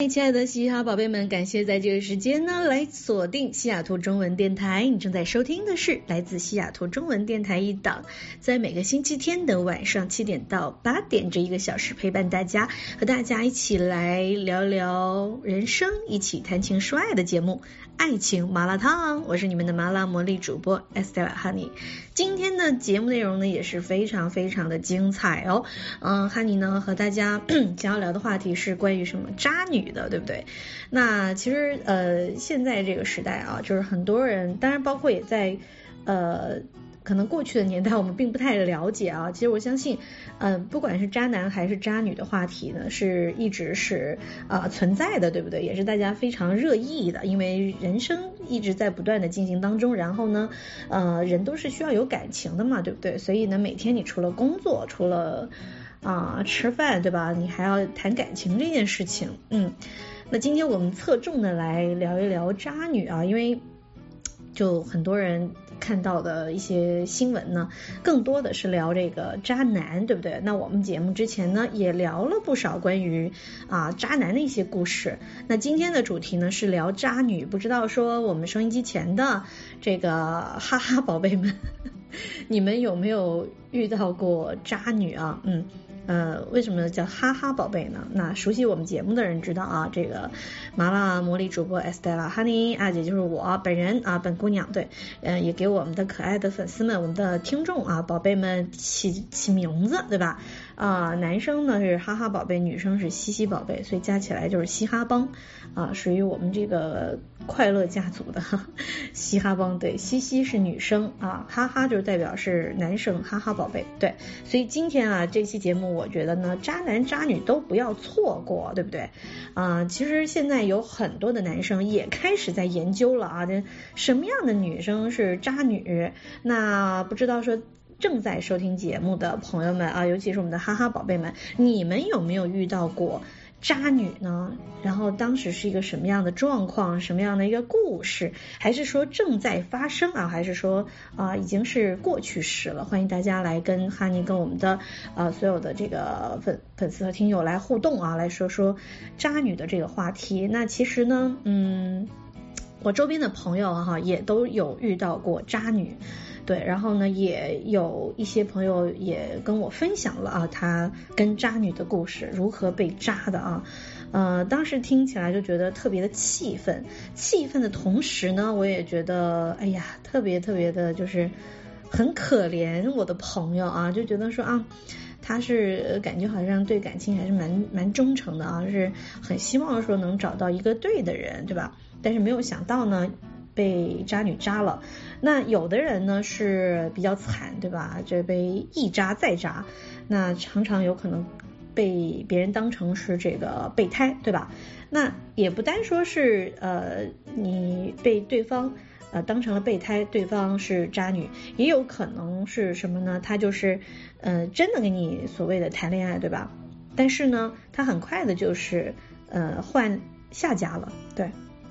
亲爱的西哈宝贝们，感谢在这个时间呢来锁定西雅图中文电台。你正在收听的是来自西雅图中文电台一档，在每个星期天的晚上7点到8点这1个小时陪伴大家，和大家一起来聊聊人生，一起谈情说爱的节目爱情麻辣烫。我是你们的麻辣魔力主播 Estella Honey。 今天的节目内容呢也是非常非常的精彩哦。Honey 呢和大家想要聊的话题是关于什么渣女的，对不对？那其实现在这个时代啊，就是很多人，当然包括也在可能过去的年代我们并不太了解啊。其实我相信不管是渣男还是渣女的话题呢，是一直是存在的，对不对？也是大家非常热议的，因为人生一直在不断的进行当中，然后呢人都是需要有感情的嘛，对不对？所以呢每天你除了工作，除了吃饭，对吧？你还要谈感情这件事情。那今天我们侧重的来聊一聊渣女啊，因为就很多人看到的一些新闻呢，更多的是聊这个渣男，对不对？那我们节目之前呢也聊了不少关于渣男的一些故事。那今天的主题呢是聊渣女，不知道说我们收音机前的这个哈哈宝贝们你们有没有遇到过渣女啊？为什么叫哈哈宝贝呢？那熟悉我们节目的人知道啊，这个麻辣魔力主播 Estella Honey 也就是我本人本姑娘，对，也给我们的可爱的粉丝们，我们的听众宝贝们起名字，对吧？男生呢是哈哈宝贝，女生是西西宝贝，所以加起来就是嘻哈帮属于我们这个快乐家族的嘻哈帮。对，西西是女生哈哈就代表是男生，哈哈宝贝。对，所以今天这期节目我觉得呢，渣男渣女都不要错过，对不对？其实现在有很多的男生也开始在研究了这什么样的女生是渣女。那不知道说正在收听节目的朋友们尤其是我们的哈哈宝贝们，你们有没有遇到过渣女呢？然后当时是一个什么样的状况，什么样的一个故事，还是说正在发生还是说已经是过去式了？欢迎大家来跟哈尼跟我们的所有的这个粉丝和听友来互动来说说渣女的这个话题。那其实呢我周边的朋友也都有遇到过渣女，对，然后呢也有一些朋友也跟我分享了他跟渣女的故事，如何被渣的当时听起来就觉得特别的气愤的同时呢，我也觉得哎呀特别特别的就是很可怜我的朋友就觉得说他是感觉好像对感情还是蛮忠诚的是很希望说能找到一个对的人，对吧？但是没有想到呢被渣女渣了。那有的人呢是比较惨，对吧？这被一渣再渣，那常常有可能被别人当成是这个备胎，对吧？那也不单说是你被对方当成了备胎，对方是渣女，也有可能是什么呢？他就是真的跟你所谓的谈恋爱，对吧？但是呢他很快的就是换下家了，对。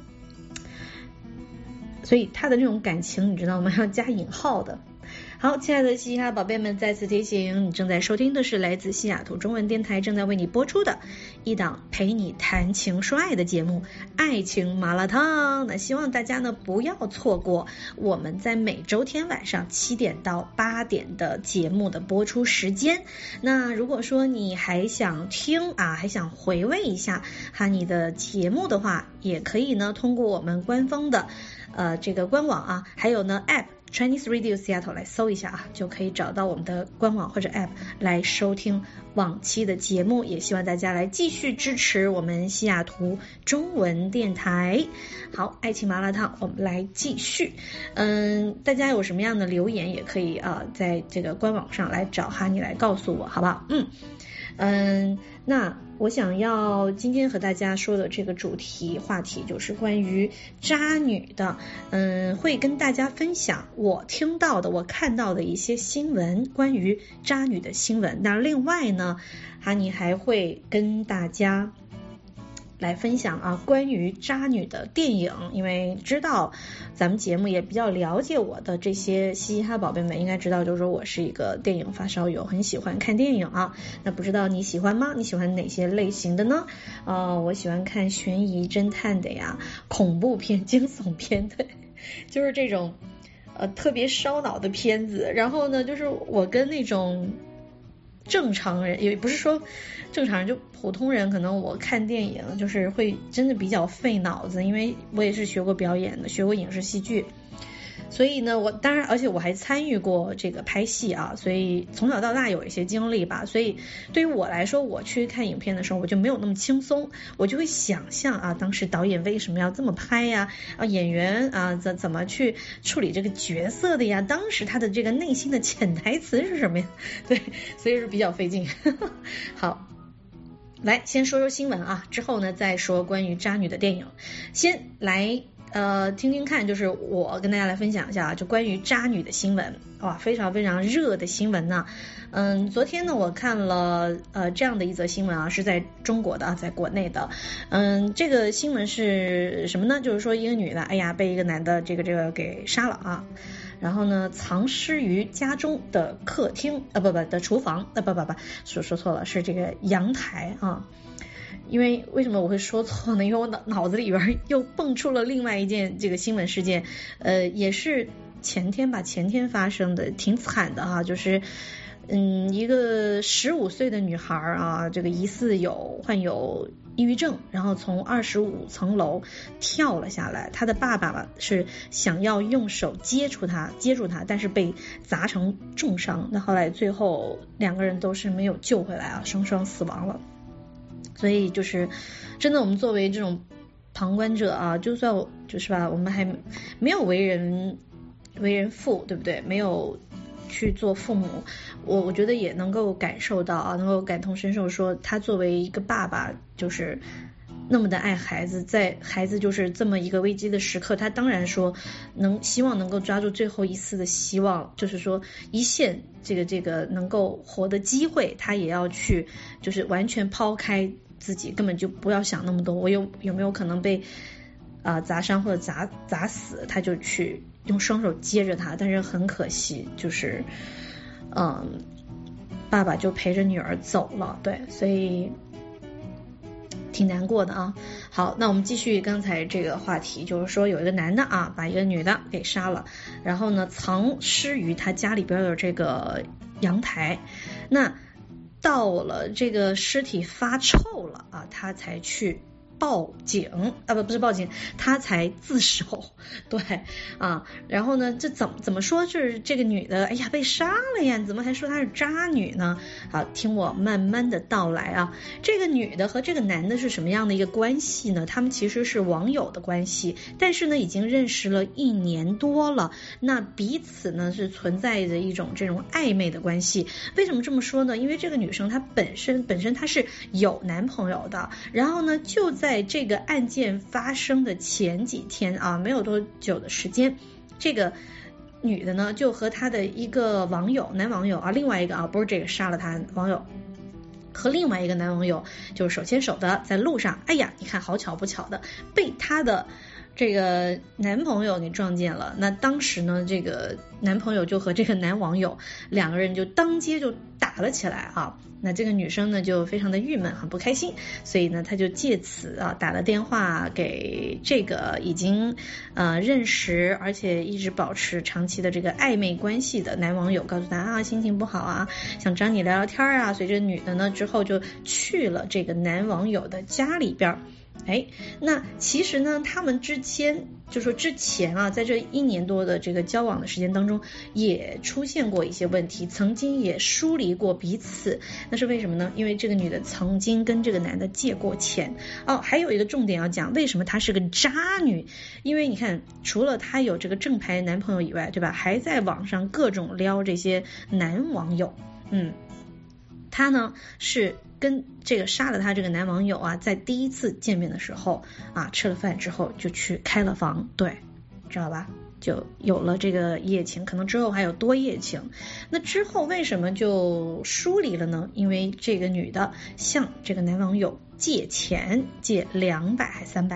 所以他的这种感情你知道吗？要加引号的。好，亲爱的嘻哈宝贝们，再次提醒你正在收听的是来自西雅图中文电台正在为你播出的一档陪你谈情说爱的节目爱情麻辣烫。那希望大家呢不要错过我们在每周天晚上7点到8点的节目的播出时间。那如果说你还想听还想回味一下你的节目的话，也可以呢通过我们官方的这个官网还有呢 App Chinese Radio Seattle 来搜一下就可以找到我们的官网或者 App 来收听往期的节目。也希望大家来继续支持我们西雅图中文电台。好，爱情麻辣烫我们来继续。大家有什么样的留言也可以在这个官网上来找哈尼来告诉我，好不好？那我想要今天和大家说的这个主题话题就是关于渣女的，会跟大家分享我听到的我看到的一些新闻，关于渣女的新闻。那另外呢哈尼还会跟大家来分享啊关于渣女的电影，因为知道咱们节目也比较了解我的这些嘻嘻哈宝贝们应该知道，就是说我是一个电影发烧友，很喜欢看电影啊。那不知道你喜欢吗？你喜欢哪些类型的呢？我喜欢看悬疑侦探的呀，恐怖片、惊悚片的，就是这种特别烧脑的片子。然后呢，就是我跟那种正常人，也不是说正常人，就普通人，可能我看电影就是会真的比较费脑子，因为我也是学过表演的，学过影视戏剧，所以呢，我当然而且我还参与过这个拍戏啊，所以从小到大有一些经历吧。所以对于我来说，我去看影片的时候，我就没有那么轻松，我就会想象啊，当时导演为什么要这么拍呀？演员啊怎么去处理这个角色的呀？当时他的这个内心的潜台词是什么呀？对，所以是比较费劲。好，来先说说新闻啊，之后呢再说关于渣女的电影。先来听听看，就是我跟大家来分享一下啊，就关于渣女的新闻，哇，非常非常热的新闻呢。昨天呢我看了这样的一则新闻啊，是在中国的啊，在国内的。这个新闻是什么呢？就是说一个女的，哎呀，被一个男的这个给杀了啊。然后呢，藏尸于家中的客厅的厨房说错了，是这个阳台啊。因为为什么我会说错呢？因为我脑子里边又蹦出了另外一件这个新闻事件，也是前天发生的，挺惨的哈，就是一个15岁的女孩啊，这个疑似患有抑郁症，然后从25层楼跳了下来。她的爸爸是想要用手接住她，但是被砸成重伤。那后来最后2个人都是没有救回来啊，双双死亡了。所以就是真的，我们作为这种旁观者啊，就算就是吧，我们还没有为人父，对不对？没有去做父母，我觉得也能够感受到啊，能够感同身受，说他作为一个爸爸，就是那么的爱孩子，在孩子就是这么一个危机的时刻，他当然说希望能够抓住最后一丝的希望，就是说一线这个能够活的机会，他也要去就是完全抛开自己，根本就不要想那么多，我有没有可能被砸伤或者砸死，他就去用双手接着他。但是很可惜，就是爸爸就陪着女儿走了，对，所以挺难过的啊。好，那我们继续刚才这个话题，就是说有一个男的啊，把一个女的给杀了，然后呢藏尸于他家里边的这个阳台。那到了这个尸体发臭了啊，他才去报警啊，不是报警，他才自首，对啊。然后呢，这怎么说是这个女的，哎呀被杀了呀，你怎么还说她是渣女呢？好，听我慢慢的道来啊。这个女的和这个男的是什么样的一个关系呢？他们其实是网友的关系，但是呢已经认识了1年多了，那彼此呢是存在着一种这种暧昧的关系。为什么这么说呢？因为这个女生她本身她是有男朋友的，然后呢就在这个案件发生的前几天啊，没有多久的时间，这个女的呢就和她的一个男网友啊，另外一个不是这个杀了她网友，和另外一个男网友就是手牵手的在路上，哎呀，你看好巧不巧的被她的这个男朋友给撞见了。那当时呢，这个男朋友就和这个男网友2个人就当街就打了起来啊。那这个女生呢就非常的郁闷，很不开心，所以呢她就借此打了电话给这个已经认识而且一直保持长期的这个暧昧关系的男网友，告诉他心情不好啊，想找你聊聊天啊。所以这女的呢之后就去了这个男网友的家里边。那其实呢他们之前啊，在这1年多的这个交往的时间当中也出现过一些问题，曾经也疏离过彼此。那是为什么呢？因为这个女的曾经跟这个男的借过钱还有一个重点要讲，为什么她是个渣女？因为你看，除了她有这个正牌男朋友以外，对吧，还在网上各种撩这些男网友。她呢是跟这个杀了他这个男网友啊，在第一次见面的时候啊，吃了饭之后就去开了房，对，知道吧？就有了这个一夜情，可能之后还有多夜情。那之后为什么就疏离了呢？因为这个女的向这个男网友借钱，借200还300。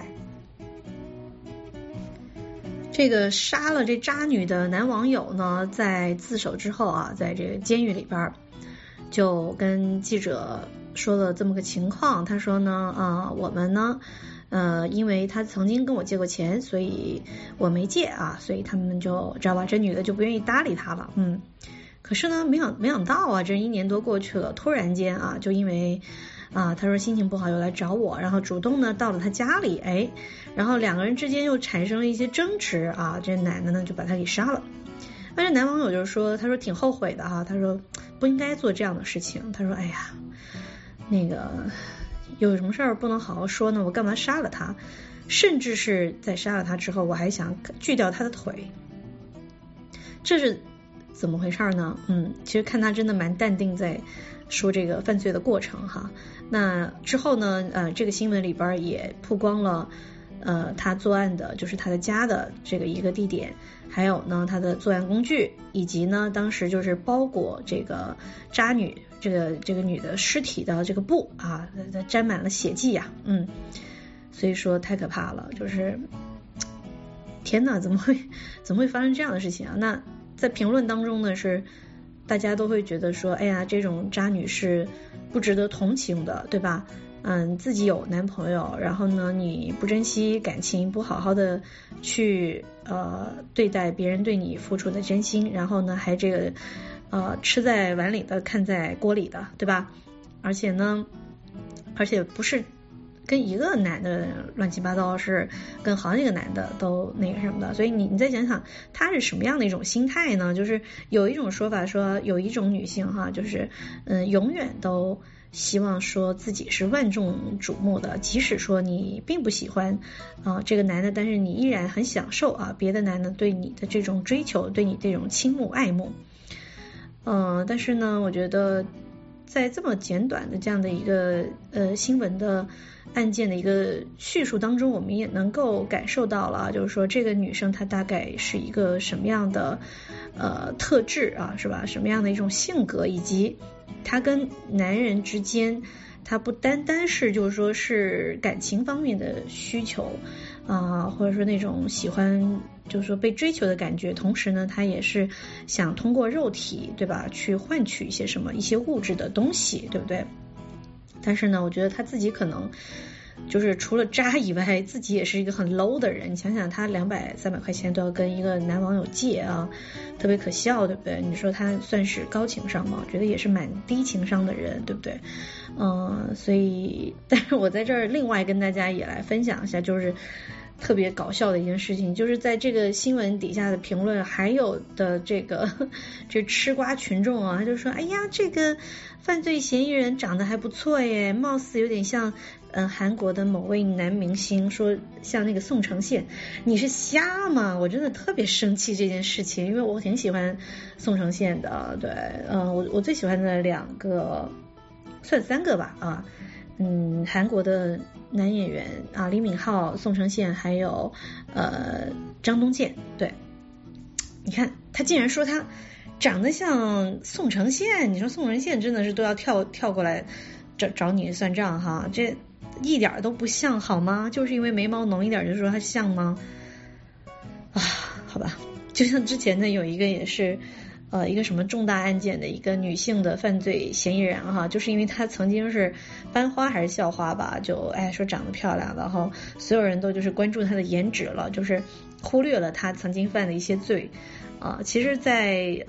这个杀了这渣女的男网友呢，在自首之后啊，在这个监狱里边就跟记者说了这么个情况。他说呢，我们呢因为他曾经跟我借过钱，所以我没借啊，所以他们就知道吧，这女的就不愿意搭理他了。可是呢，没想到啊，这1年多过去了，突然间啊，就因为他说心情不好又来找我，然后主动呢到了他家里，然后2个人之间又产生了一些争执啊，这男的呢就把他给杀了。那这男网友就说，他说挺后悔的啊，他说不应该做这样的事情，他说哎呀，那个有什么事儿不能好好说呢？我干嘛杀了他？甚至是在杀了他之后，我还想锯掉他的腿，这是怎么回事呢？其实看他真的蛮淡定在说这个犯罪的过程哈。那之后呢，这个新闻里边也曝光了，他作案的就是他的家的这个一个地点，还有呢他的作案工具，以及呢当时就是包裹这个渣女这个女的尸体的这个布啊，沾满了血迹呀，所以说太可怕了，就是天哪，怎么会发生这样的事情啊？那在评论当中呢，是大家都会觉得说，哎呀，这种渣女是不值得同情的，对吧？自己有男朋友，然后呢，你不珍惜感情，不好好的去对待别人对你付出的真心，然后呢，还这个吃在碗里的看在锅里的，对吧？而且不是跟一个男的乱七八糟，是跟好几个男的都那个什么的，所以你再想想他是什么样的一种心态呢？就是有一种说法说，有一种女性哈，就是永远都希望说自己是万众瞩目的，即使说你并不喜欢这个男的，但是你依然很享受啊别的男的对你的这种追求，对你这种倾慕爱慕。但是呢，我觉得在这么简短的这样的一个新闻的案件的一个叙述当中，我们也能够感受到了，就是说这个女生她大概是一个什么样的特质啊，是吧？什么样的一种性格，以及她跟男人之间，她不单单是就是说是感情方面的需求或者说那种喜欢就是说被追求的感觉，同时呢，她也是想通过肉体，对吧，去换取一些什么一些物质的东西，对不对？但是呢，我觉得他自己可能就是除了渣以外，自己也是一个很 low 的人。你想想，他200、300块钱都要跟一个男网友借啊，特别可笑，对不对？你说他算是高情商吗？我觉得也是蛮低情商的人，对不对？所以，但是我在这儿另外跟大家也来分享一下，就是特别搞笑的一件事情，就是在这个新闻底下的评论，还有的这吃瓜群众啊，他就说，哎呀，这个犯罪嫌疑人长得还不错耶，貌似有点像韩国的某位男明星，说像那个宋承宪，你是瞎吗？我真的特别生气这件事情，因为我挺喜欢宋承宪的，对，我最喜欢的2个，算3个吧韩国的男演员李敏镐、宋承宪还有张东健。对，你看他竟然说他长得像宋承宪，你说宋承宪真的是都要跳过来找你算账哈，这一点都不像好吗？就是因为眉毛浓一点就说他像吗？好吧，就像之前呢有一个也是一个什么重大案件的一个女性的犯罪嫌疑人哈，就是因为她曾经是班花还是校花吧，就说长得漂亮，然后所有人都就是关注她的颜值了，就是忽略了她曾经犯的一些罪其实在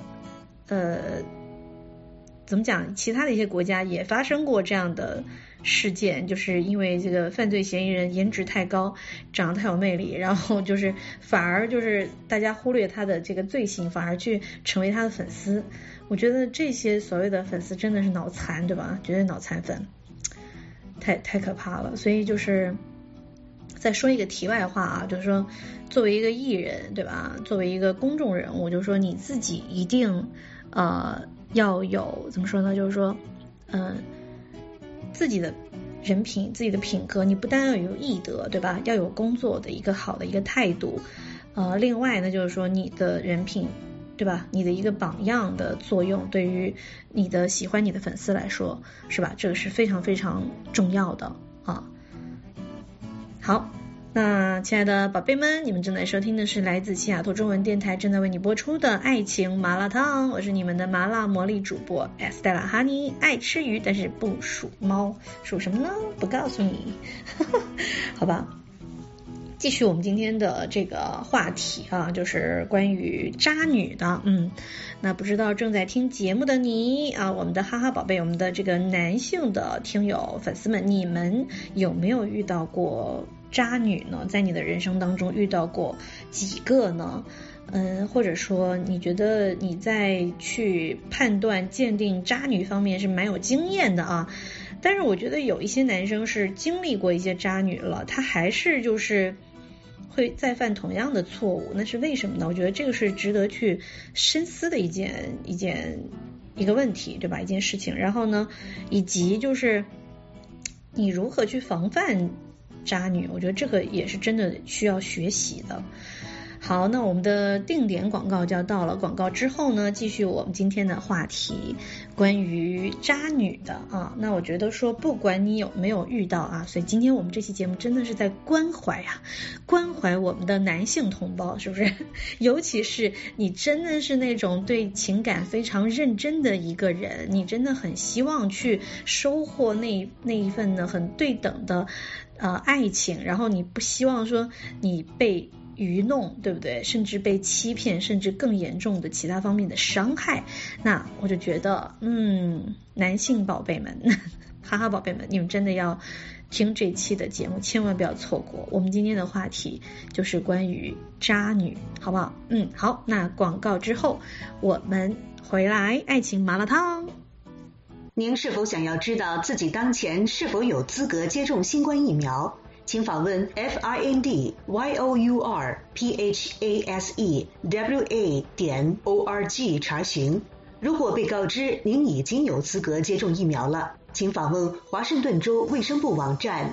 怎么讲，其他的一些国家也发生过这样的事件，就是因为这个犯罪嫌疑人颜值太高，长得太有魅力，然后就是反而就是大家忽略他的这个罪行，反而去成为他的粉丝。我觉得这些所谓的粉丝真的是脑残，对吧？绝对脑残粉，太可怕了。所以就是再说一个题外话就是说作为一个艺人，对吧？作为一个公众人物，就是说你自己一定要有怎么说呢？就是说自己的人品、自己的品格，你不单要有艺德，对吧？要有工作的一个好的一个态度。另外呢，就是说你的人品，对吧？你的一个榜样的作用，对于你的喜欢你的粉丝来说，是吧？这个是非常非常重要的好，那亲爱的宝贝们，你们正在收听的是来自西雅图中文电台正在为你播出的爱情麻辣烫，我是你们的麻辣魔力主播 Estella Honey， 爱吃鱼但是不属猫，属什么呢？不告诉你好吧，继续我们今天的这个话题啊，就是关于渣女的。那不知道正在听节目的你啊，我们的哈哈宝贝，我们的这个男性的听友粉丝们，你们有没有遇到过渣女呢？在你的人生当中遇到过几个呢？或者说你觉得你在去判断鉴定渣女方面是蛮有经验的啊？但是我觉得有一些男生是经历过一些渣女了，他还是就是会再犯同样的错误，那是为什么呢？我觉得这个是值得去深思的一个问题，对吧？一件事情。然后呢，以及就是你如何去防范渣女，我觉得这个也是真的需要学习的。好，那我们的定点广告就要到了，广告之后呢，继续我们今天的话题，关于渣女的啊。那我觉得说，不管你有没有遇到啊，所以今天我们这期节目真的是在关怀我们的男性同胞，是不是？尤其是你真的是那种对情感非常认真的一个人，你真的很希望去收获那一份呢很对等的爱情，然后你不希望说你被愚弄，对不对？甚至被欺骗，甚至更严重的其他方面的伤害，那我就觉得男性宝贝们哈哈宝贝们，你们真的要听这期的节目，千万不要错过。我们今天的话题就是关于渣女，好不好？好，那广告之后我们回来，爱情麻辣烫。 您是否想要知道自己当前是否有资格接种新冠疫苗？请访问 FINDYOURPHASEWA.org 查询。如果被告知您已经有资格接种疫苗了，请访问华盛顿州卫生部网站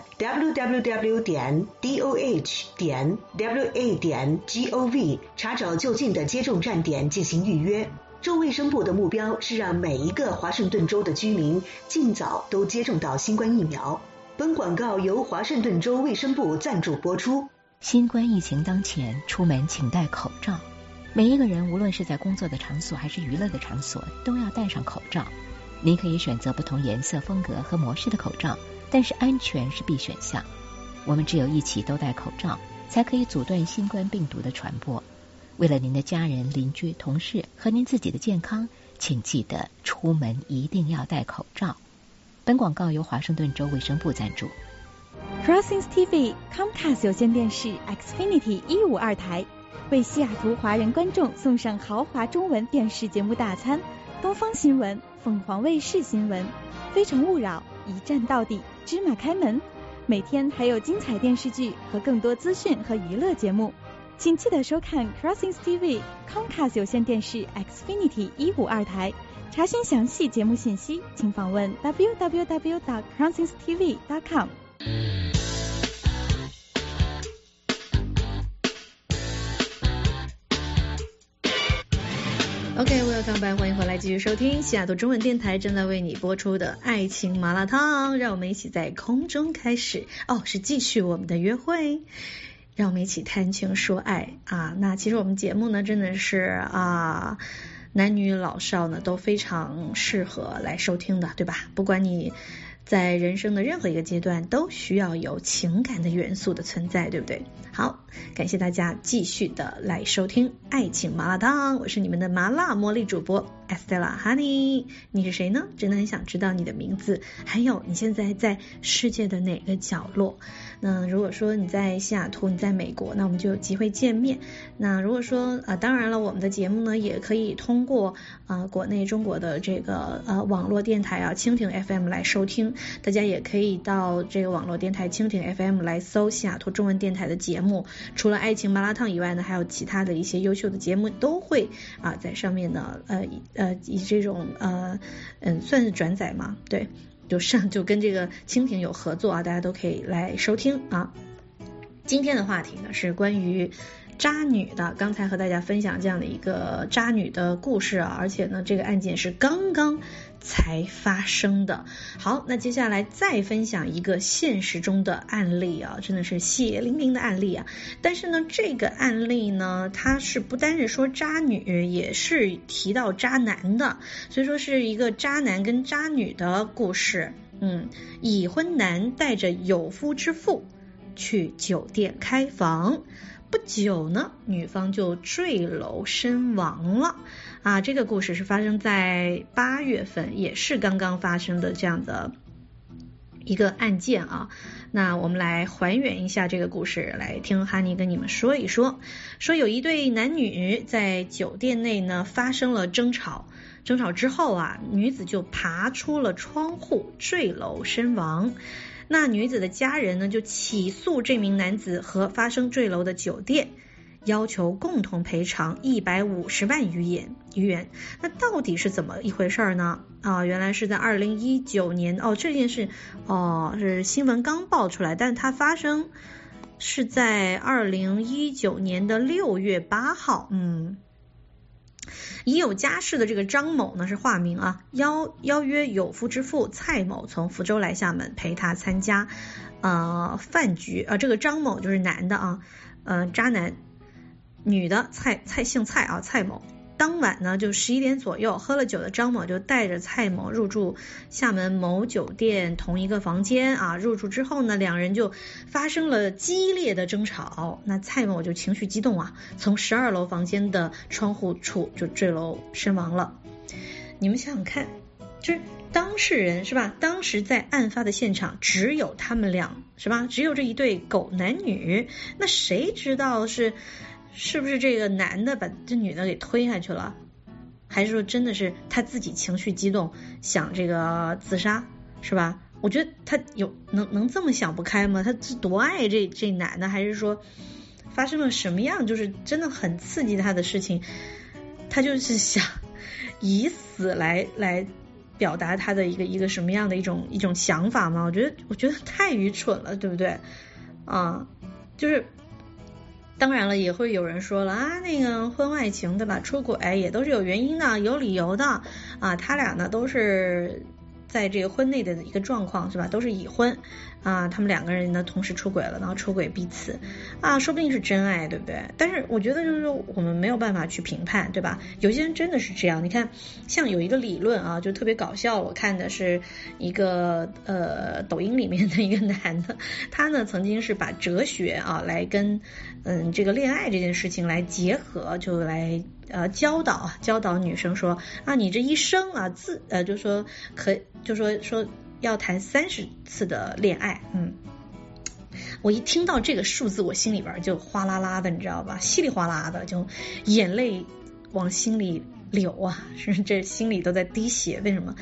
www.doh.wa.gov 查找就近的接种站点进行预约。州卫生部的目标是让每一个华盛顿州的居民尽早都接种到新冠疫苗。本广告由华盛顿州卫生部赞助播出。 新冠疫情当前，出门请戴口罩。每一个人无论是在工作的场所还是娱乐的场所，都要戴上口罩。您可以选择不同颜色、风格和模式的口罩，但是安全是必选项。我们只有一起都戴口罩，才可以阻断新冠病毒的传播。为了您的家人、邻居、同事和您自己的健康，请记得出门一定要戴口罩。本广告由华盛顿州卫生部赞助。 Crossings TV Comcast 有线电视 Xfinity 152台为西雅图华人观众送上豪华中文电视节目大餐，东方新闻、凤凰卫视新闻、非诚勿扰、一站到底、芝麻开门，每天还有精彩电视剧和更多资讯和娱乐节目。请记得收看 Crossings TV Comcast 有线电视 Xfinity 152台。查询详细节目信息，请访问 www.crossingstv.com。 OK，welcome back， 欢迎回来，继续收听西雅图中文电台正在为你播出的爱情麻辣烫，让我们一起在空中开始是继续我们的约会，让我们一起谈情说爱啊。那其实我们节目呢真的是男女老少呢都非常适合来收听的，对吧？不管你在人生的任何一个阶段都需要有情感的元素的存在，对不对？好，感谢大家继续的来收听爱情麻辣烫，我是你们的麻辣魔力主播 Estella Honey。 你是谁呢？真的很想知道你的名字，还有你现在在世界的哪个角落。那如果说你在西雅图，你在美国，那我们就有机会见面。那如果说当然了，我们的节目呢也可以通过国内中国的这个网络电台蜻蜓 FM 来收听。大家也可以到这个网络电台蜻蜓 FM 来搜西雅图中文电台的节目。除了爱情麻辣烫以外呢，还有其他的一些优秀的节目都会在上面呢以这种算是转载嘛，对，就跟这个蜻蜓有合作大家都可以来收听啊。今天的话题呢是关于渣女的，刚才和大家分享这样的一个渣女的故事啊，而且呢这个案件是刚刚才发生的。好，那接下来再分享一个现实中的案例啊，真的是血淋淋的案例啊。但是呢这个案例呢，它是不单是说渣女，也是提到渣男的，所以说是一个渣男跟渣女的故事。已婚男带着有夫之妇去酒店开房，不久呢女方就坠楼身亡了啊。这个故事是发生在8月份，也是刚刚发生的这样的一个案件啊。那我们来还原一下这个故事，来听哈尼跟你们说一说。说有一对男女在酒店内呢发生了争吵之后啊，女子就爬出了窗户坠楼身亡。那女子的家人呢就起诉这名男子和发生坠楼的酒店，要求共同赔偿150万余元。那到底是怎么一回事呢？原来是在2019年这件事是新闻刚爆出来，但它发生是在2019年的6月8号。已有家室的这个张某呢是化名啊，邀约有夫之妇蔡某从福州来厦门陪他参加饭局这个张某就是男的啊，渣男，女的姓蔡啊，蔡某。当晚呢就11点左右，喝了酒的张某就带着蔡某入住厦门某酒店同一个房间啊。入住之后呢，两人就发生了激烈的争吵。那蔡某就情绪激动啊，从12楼房间的窗户处就坠楼身亡了。你们想想看，就是当事人是吧？当时在案发的现场只有他们俩是吧？只有这一对狗男女，那谁知道是不是这个男的把这女的给推下去了，还是说真的是他自己情绪激动想这个自杀是吧？我觉得他能这么想不开吗？他多爱这男的，还是说发生了什么样就是真的很刺激他的事情，他就是想以死来表达他的一个什么样的一种想法吗？我觉得太愚蠢了，对不对就是当然了，也会有人说了啊，那个婚外情对吧，出轨也都是有原因的，有理由的啊。他俩呢都是在这个婚内的一个状况是吧，都是已婚啊，他们两个人呢同时出轨了，然后出轨彼此啊，说不定是真爱，对不对？但是我觉得就是说我们没有办法去评判，对吧？有些人真的是这样，你看像有一个理论啊，就特别搞笑，我看的是一个抖音里面的一个男的，他呢曾经是把哲学啊来跟这个恋爱这件事情来结合，就来教导女生说啊，你这一生啊就说要谈30次的恋爱。我一听到这个数字，我心里边就哗啦啦的，你知道吧，稀里哗啦的，就眼泪往心里流啊，是这心里都在滴血。为什么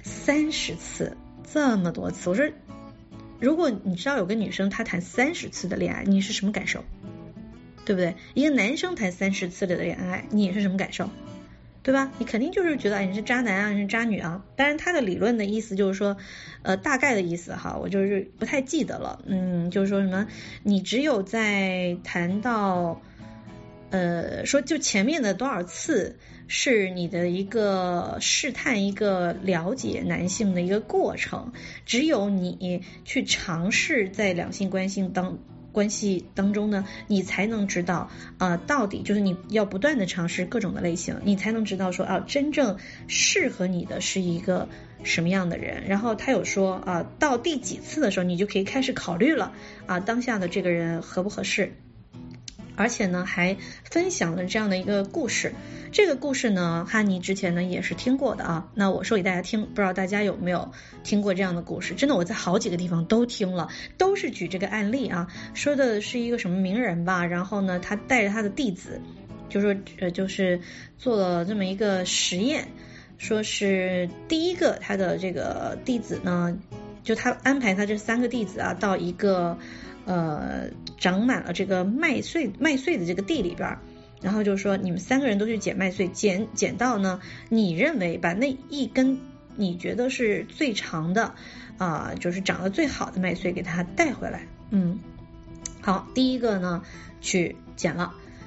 30次这么多次？我说如果你知道有个女生她谈30次的恋爱，你是什么感受？对不对？一个男生谈30次的恋爱，你是什么感受？对吧？你肯定就是觉得你是渣男啊，你是渣女啊。当然他的理论的意思就是说大概的意思哈，我就是不太记得了。就是说什么你只有在谈到说就前面的多少次是你的一个试探，一个了解男性的一个过程，只有你去尝试在两性关系当中呢，你才能知道到底就是你要不断的尝试各种的类型，你才能知道说真正适合你的是一个什么样的人。然后他有说到第几次的时候你就可以开始考虑了当下的这个人合不合适。而且呢还分享了这样的一个故事，这个故事呢哈尼之前呢也是听过的啊，那我说给大家听，不知道大家有没有听过这样的故事。真的我在好几个地方都听了，都是举这个案例啊，说的是一个什么名人吧，然后呢他带着他的弟子就说就是做了这么一个实验，说是第一个他的这个弟子呢，就他安排他这3个弟子到一个长满了这个麦穗的这个地里边，然后就说你们3个人都去捡麦穗，捡到呢你认为把那一根你觉得是最长的就是长得最好的麦穗给它带回来。好，第一个呢去捡了，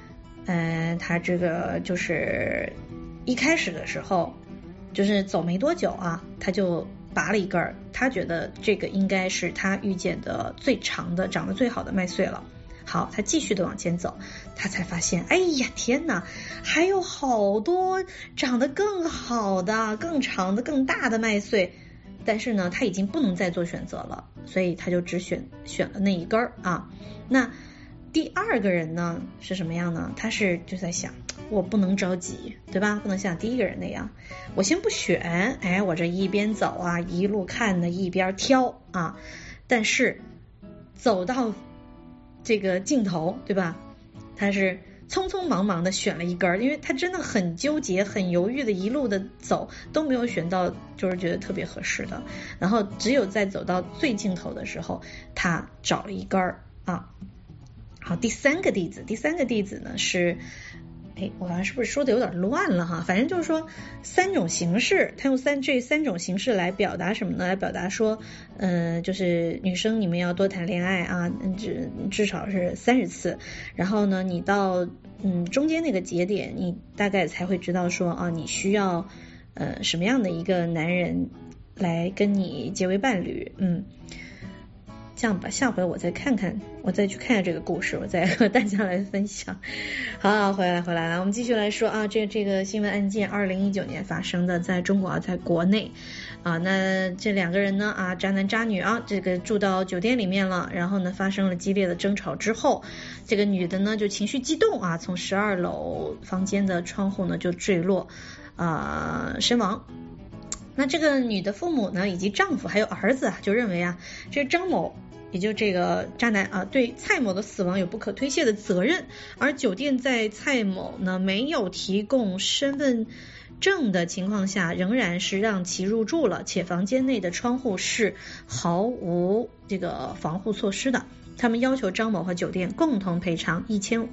他这个就是一开始的时候就是走没多久啊，他就拔了一根，他觉得这个应该是他遇见的最长的长得最好的麦穗了。好，他继续的往前走，他才发现，哎呀天哪，还有好多长得更好的更长的更大的麦穗，但是呢他已经不能再做选择了，所以他就只选了那一根啊。那第二个人呢是什么样呢？他是就在想，我不能着急，对吧？不能像第一个人那样，我先不选，我这一边走啊，一路看的一边挑啊，但是走到这个尽头，对吧？他是匆匆忙忙的选了一根，因为他真的很纠结很犹豫的一路的走都没有选到就是觉得特别合适的，然后只有在走到最尽头的时候他找了一根啊。好，第三个弟子呢是，我好像是不是说的有点乱了哈？反正就是说三种形式，他用这三种形式来表达什么呢？来表达说，就是女生你们要多谈恋爱啊，至少是30次，然后呢，你到中间那个节点，你大概才会知道说啊，你需要什么样的一个男人来跟你结为伴侣，这样吧，下回我再去看看这个故事，我再和大家来分享。好，回来了，我们继续来说啊，这个新闻案件2019年发生的，在中国在国内啊，那这两个人呢啊，渣男渣女啊，这个住到酒店里面了，然后呢发生了激烈的争吵之后，这个女的呢就情绪激动啊，从12楼房间的窗户呢就坠落身亡。那这个女的父母呢以及丈夫还有儿子就认为这张某也就这个渣男对蔡某的死亡有不可推卸的责任，而酒店在蔡某呢没有提供身份证的情况下仍然是让其入住了，且房间内的窗户是毫无这个防护措施的。他们要求张某和酒店共同赔偿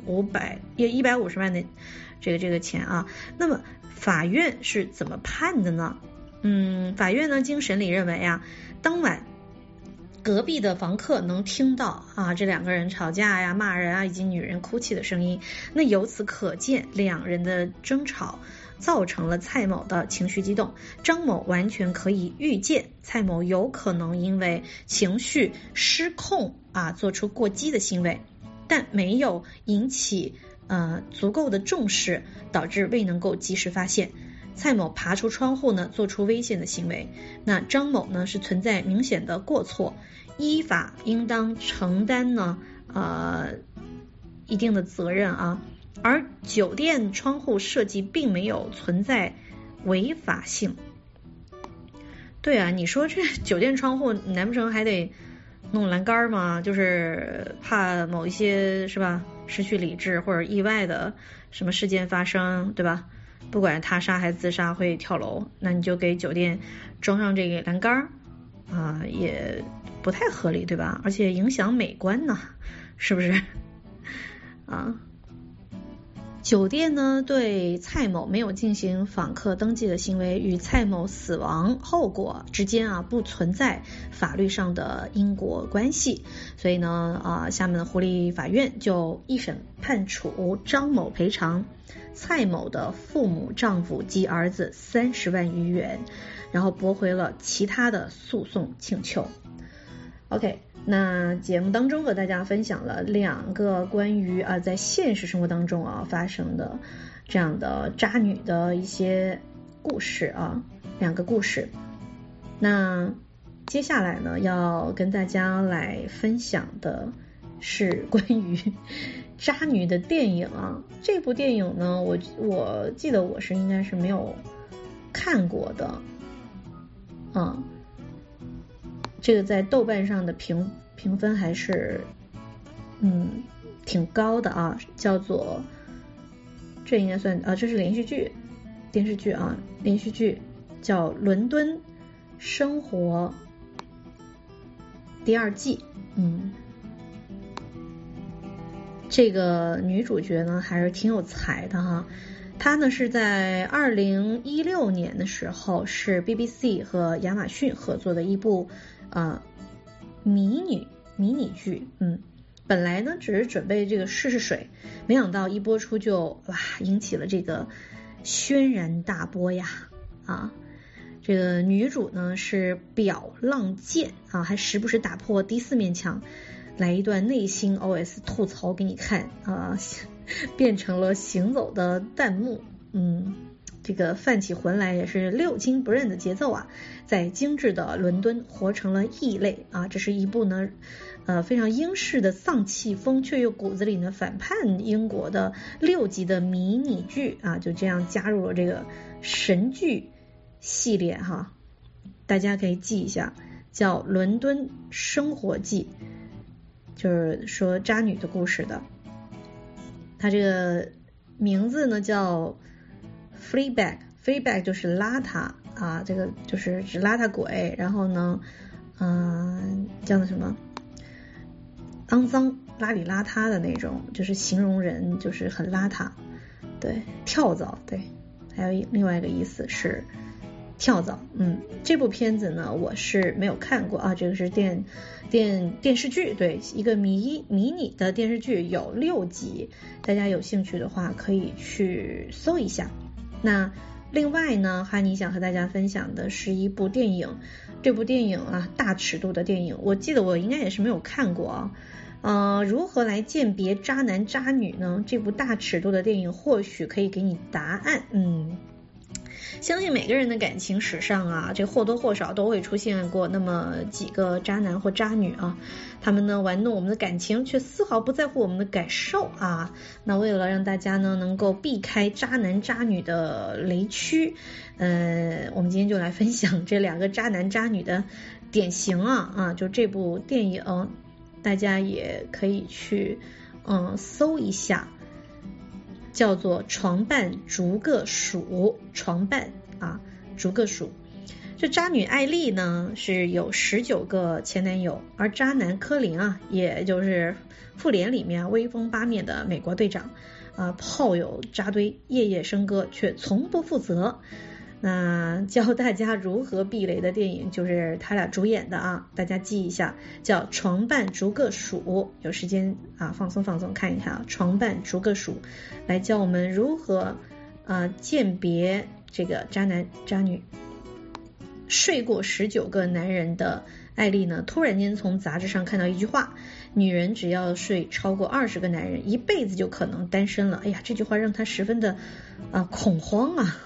150万的这个钱啊。那么法院是怎么判的呢？法院呢经审理认为当晚隔壁的房客能听到这两个人吵架骂人以及女人哭泣的声音，那由此可见两人的争吵造成了蔡某的情绪激动。张某完全可以预见蔡某有可能因为情绪失控做出过激的行为，但没有引起足够的重视，导致未能够及时发现。蔡某爬出窗户呢，做出危险的行为。那张某呢是存在明显的过错，依法应当承担呢一定的责任而酒店窗户设计并没有存在违法性。对你说这酒店窗户难不成还得弄栏杆吗？就是怕某一些是吧失去理智或者意外的什么事件发生，对吧？不管他杀还是自杀会跳楼，那你就给酒店装上这个栏杆也不太合理，对吧？而且影响美观呢，是不是酒店呢对蔡某没有进行访客登记的行为与蔡某死亡后果之间不存在法律上的因果关系，所以呢厦门的湖立法院就一审判处张某赔偿蔡某的父母、丈夫及儿子30万余元，然后驳回了其他的诉讼请求。OK， 那节目当中和大家分享了2个关于在现实生活当中发生的这样的渣女的一些故事2个故事。那接下来呢要跟大家来分享的是关于渣女的电影这部电影呢我记得我应该是没有看过的这个在豆瓣上的评分还是挺高的叫做这应该算这是电视剧叫《伦敦生活》第2季。这个女主角呢还是挺有才的她呢是在2016年的时候是 BBC 和亚马逊合作的一部迷你剧本来呢只是准备这个试水，没想到一播出就引起了这个轩然大波呀啊！这个女主呢是表浪剑啊，还时不时打破第4面墙，来一段内心 OS 吐槽给你看啊，变成了行走的弹幕。这个泛起魂来也是六亲不认的节奏啊，在精致的伦敦活成了异类啊！这是一部呢非常英式的丧气风却又骨子里呢反叛英国的6集的迷你剧啊，就这样加入了这个神剧系列哈，大家可以记一下，叫《伦敦生活记》，就是说渣女的故事的。它这个名字呢叫Fleabag 就是邋遢啊，这个就是指邋遢鬼，然后呢叫什么肮脏邋里邋遢的那种，就是形容人就是很邋遢。对，跳蚤，对，还有另外一个意思是跳蚤。这部片子呢我是没有看过啊，这个是电视剧，对，一个迷你的电视剧，有6集，大家有兴趣的话可以去搜一下。那另外呢，哈尼想和大家分享的是一部电影，这部电影啊，大尺度的电影，我记得我应该也是没有看过啊。如何来鉴别渣男渣女呢？这部大尺度的电影或许可以给你答案。相信每个人的感情史上啊，这或多或少都会出现过那么几个渣男或渣女啊，他们呢玩弄我们的感情，却丝毫不在乎我们的感受啊。那为了让大家呢能够避开渣男渣女的雷区，我们今天就来分享这2个渣男渣女的典型啊，就这部电影，大家也可以去搜一下。叫做床伴逐个数，床伴啊逐个数。这渣女艾丽呢是有19个前男友，而渣男科林啊，也就是复联里面威风八面的美国队长啊，炮友扎堆，夜夜笙歌，却从不负责。那教大家如何避雷的电影就是他俩主演的啊，大家记一下，叫床伴逐个数，有时间啊放松看一看啊，床伴逐个数，来教我们如何鉴别这个渣男渣女。睡过19个男人的艾丽呢，突然间从杂志上看到一句话，女人只要睡超过20个男人，一辈子就可能单身了。哎呀，这句话让她十分的恐慌啊。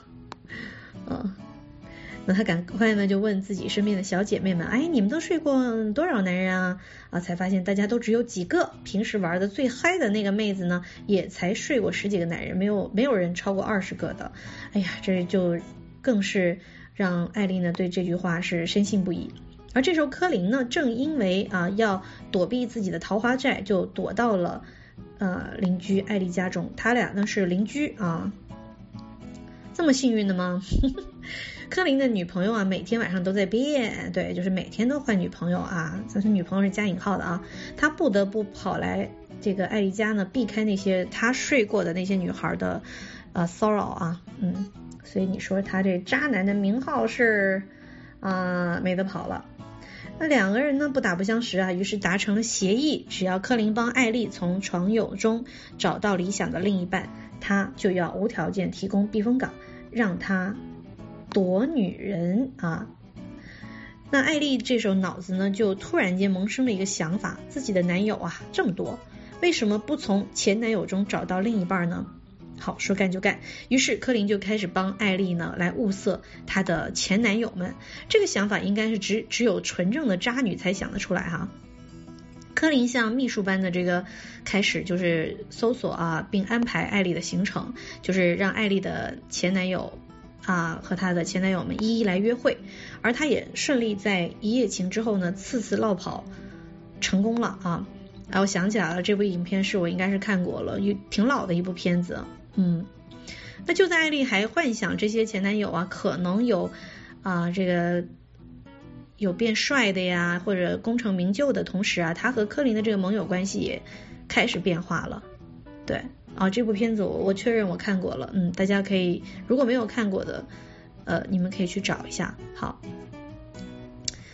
那他赶快呢就问自己身边的小姐妹们，你们都睡过多少男人啊？才发现大家都只有几个，平时玩的最嗨的那个妹子呢也才睡过10几个男人，没有人超过20个的。哎呀，这就更是让艾丽呢对这句话是深信不疑。而这时候柯林呢正因为要躲避自己的桃花债，就躲到了邻居艾丽家中，他俩呢是邻居啊。这么幸运的吗？柯林的女朋友每天晚上都在变，对，就是每天都换女朋友啊，但是女朋友是加引号的啊，他不得不跑来这个艾丽家呢，避开那些他睡过的那些女孩的骚扰啊，所以你说他这渣男的名号是没得跑了。那2个人呢不打不相识啊，于是达成了协议，只要柯林帮艾丽从床友中找到理想的另一半，他就要无条件提供避风港，让他躲女人啊。那艾丽这时候脑子呢就突然间萌生了一个想法，自己的男友这么多，为什么不从前男友中找到另一半呢？好，说干就干，于是柯林就开始帮艾丽呢来物色她的前男友们。这个想法应该是只有纯正的渣女才想得出来哈。柯林像秘书般的这个开始就是搜索并安排艾丽的行程，就是让艾丽的前男友和他的前男友们一一来约会，而他也顺利在一夜情之后呢次落跑成功了啊。我想起来了，这部影片是我应该是看过了，挺老的一部片子。那就在艾丽还幻想这些前男友可能有这个有变帅的呀，或者功成名就的同时他和柯林的这个盟友关系也开始变化了。对这部片子我确认我看过了，大家可以如果没有看过的你们可以去找一下。好，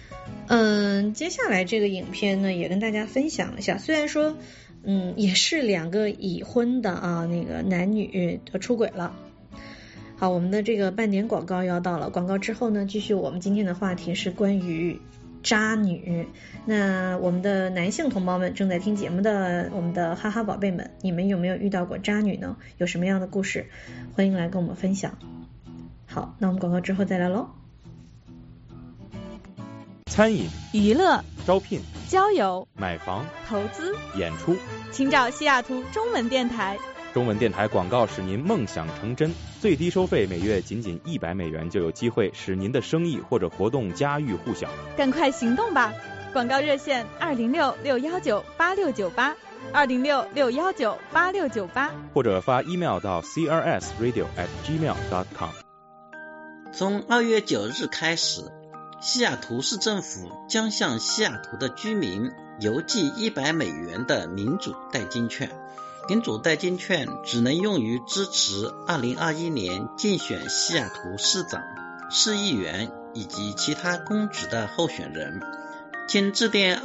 接下来这个影片呢，也跟大家分享一下。虽然说，也是2个已婚的啊，那个男女出轨了。好，我们的这个半点广告要到了，广告之后呢，继续我们今天的话题是关于渣女。那我们的男性同胞们，正在听节目的我们的哈哈宝贝们，你们有没有遇到过渣女呢？有什么样的故事？欢迎来跟我们分享。好，那我们广告之后再来喽。 餐饮、 娱乐、 招聘、 交友、 买房、 投资、 演出， 请找西雅图中文电台。 中文电台广告使您梦想成真，最低收费每月仅$100就有机会使您的生意或者活动家喻户晓。 赶快行动吧！广告热线206-619-8698 206-619-8698， 或者发 email 到 crsradio@gmail.com。 从2月9日开始，西雅图市政府将向西雅图的居民邮寄$100的民主代金券。民主代金券只能用于支持2021年竞选西雅图市长、市议员以及其他公职的候选人。请致电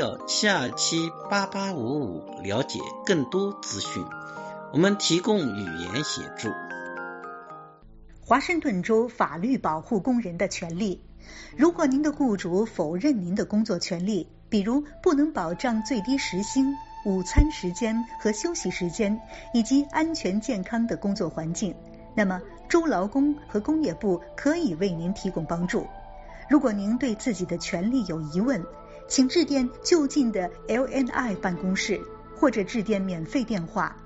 206-727-8855了解更多资讯。我们提供语言协助。 华盛顿州法律保护工人的权利。如果您的雇主否认您的工作权利，比如不能保障最低时薪、午餐时间和休息时间，以及安全健康的工作环境，那么州劳工和工业部可以为您提供帮助。如果您对自己的权利有疑问，请致电就近的 LNI 办公室，或者致电免费电话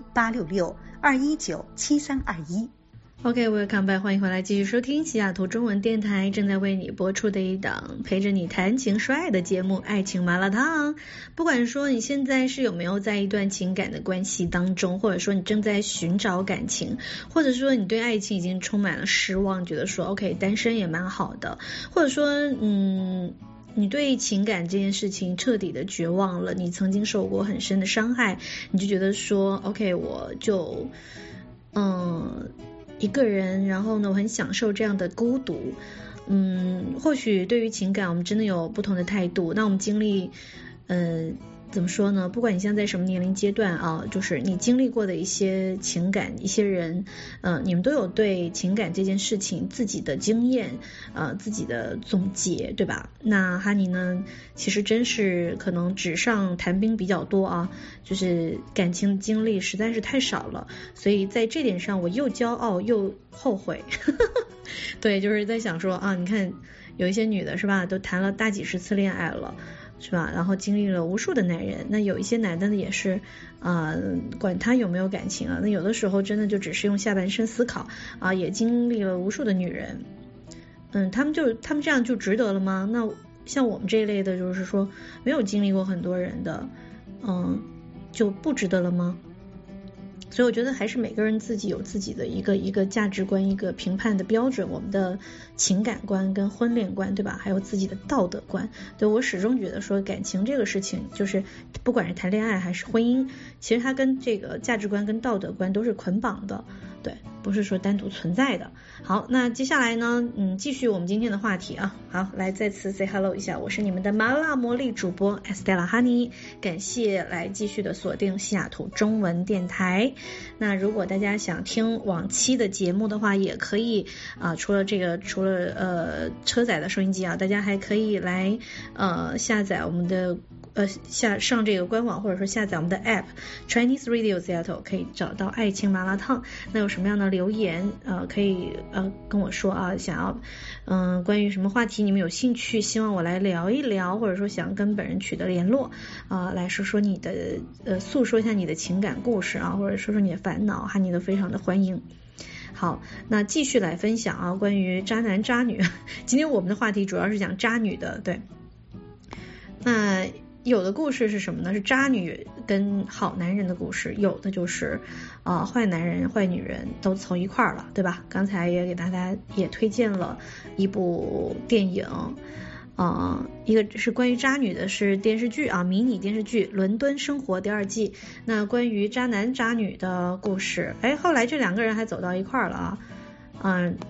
1866-219-7321。 OK，welcome back， 欢迎回来，继续收听西雅图中文电台正在为你播出的一档陪着你谈情说爱的节目《爱情麻辣烫》。不管说你现在是有没有在一段情感的关系当中，或者说你正在寻找感情，或者说你对爱情已经充满了失望，觉得说 OK 单身也蛮好的，或者说你对情感这件事情彻底的绝望了，你曾经受过很深的伤害，你就觉得说 OK 我就一个人，然后呢我很享受这样的孤独。或许对于情感我们真的有不同的态度。那我们经历怎么说呢，不管你现在在什么年龄阶段啊，就是你经历过的一些情感，一些人你们都有对情感这件事情自己的经验自己的总结，对吧？那哈尼呢其实真是可能纸上谈兵比较多啊，就是感情经历实在是太少了，所以在这点上我又骄傲又后悔对，就是在想说啊，你看有一些女的是吧，都谈了大几十次恋爱了是吧，然后经历了无数的男人，那有一些男的呢也是管他有没有感情啊，那有的时候真的就只是用下半身思考啊，也经历了无数的女人。他们这样就值得了吗？那像我们这一类的就是说没有经历过很多人的就不值得了吗？所以我觉得还是每个人自己有自己的一个价值观，一个评判的标准，我们的情感观跟婚恋观，对吧？还有自己的道德观。对，我始终觉得说感情这个事情，就是不管是谈恋爱还是婚姻，其实它跟这个价值观跟道德观都是捆绑的，对，不是说单独存在的。好，那接下来呢继续我们今天的话题啊。好，来再次 say hello 一下，我是你们的麻辣魔力主播 Estella Honey， 感谢来继续的锁定西雅图中文电台。那如果大家想听往期的节目的话，也可以除了车载的收音机啊，大家还可以来下载我们的上这个官网，或者说下载我们的 app Chinese Radio Seattle， 可以找到爱情麻辣烫。那有什么样的留言可以跟我说啊，想要关于什么话题你们有兴趣，希望我来聊一聊，或者说想跟本人取得联络来说说你的诉说一下你的情感故事啊，或者说说你的烦恼，哈尼都非常的欢迎。好，那继续来分享啊，关于渣男渣女。今天我们的话题主要是讲渣女的，对。那有的故事是什么呢？是渣女跟好男人的故事，有的就是坏男人坏女人都凑一块儿了，对吧？刚才也给大家也推荐了一部电影一个是关于渣女的，是电视剧迷你电视剧《伦敦生活》第2季。那关于渣男渣女的故事，后来这两个人还走到一块儿了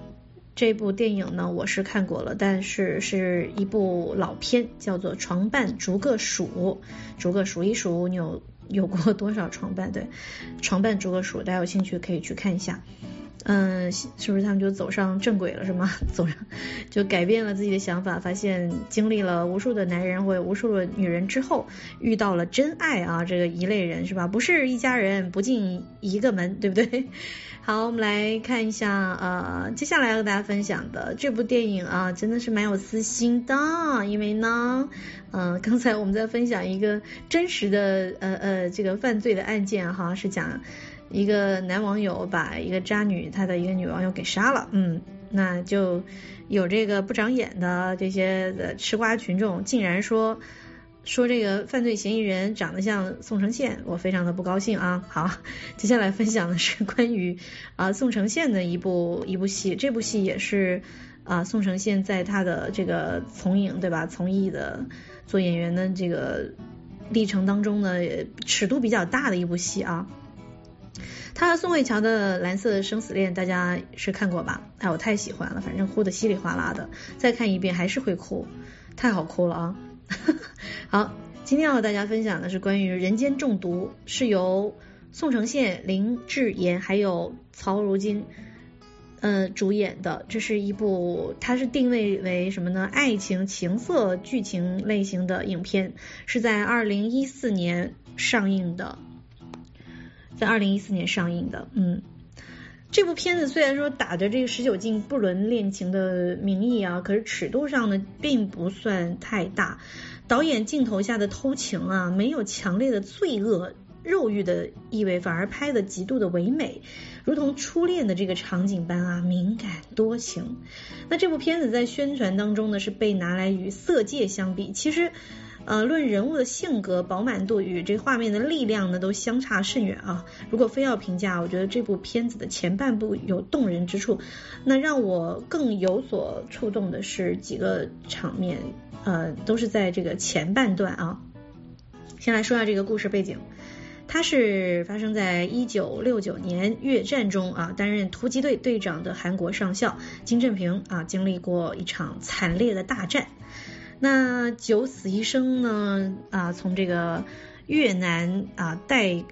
这部电影呢我是看过了，但是一部老片，叫做《床伴逐个数》，逐个数一数你有过多少床伴？对，床伴逐个数，大家有兴趣可以去看一下。是不是他们就走上正轨了是吗？就改变了自己的想法，发现经历了无数的男人或者无数的女人之后，遇到了真爱啊，这个一类人是吧？不是一家人不进一个门，对不对？好，我们来看一下接下来要跟大家分享的这部电影啊，真的是蛮有私心的，因为呢刚才我们在分享一个真实的这个犯罪的案件哈，是讲一个男网友把一个渣女他的一个女网友给杀了，那就有这个不长眼的这些吃瓜群众竟然说这个犯罪嫌疑人长得像宋承宪，我非常的不高兴啊。好，接下来分享的是关于宋承宪的一部戏，这部戏也是宋承宪在他的这个从影对吧，从艺的做演员的这个历程当中呢，尺度比较大的一部戏啊。他和宋慧乔的蓝色的生死恋大家是看过吧？我太喜欢了，反正哭得稀里哗啦的，再看一遍还是会哭，太好哭了啊。好，今天要和大家分享的是关于人间中毒，是由宋承宪、林智妍还有曹如金主演的，这是一部它是定位为什么呢？爱情情色剧情类型的影片，是在2014年上映的。这部片子虽然说打着这个19禁不伦恋情的名义啊，可是尺度上呢并不算太大。导演镜头下的偷情啊，没有强烈的罪恶肉欲的意味，反而拍得极度的唯美，如同初恋的这个场景般啊，敏感多情。那这部片子在宣传当中呢，是被拿来与色戒相比，其实论人物的性格饱满度与这画面的力量呢都相差甚远啊。如果非要评价，我觉得这部片子的前半部有动人之处，那让我更有所触动的是几个场面，都是在这个前半段啊。先来说下这个故事背景，它是发生在1969年越战中啊，担任突击队队长的韩国上校金正平啊，经历过一场惨烈的大战。那九死一生呢从这个越南代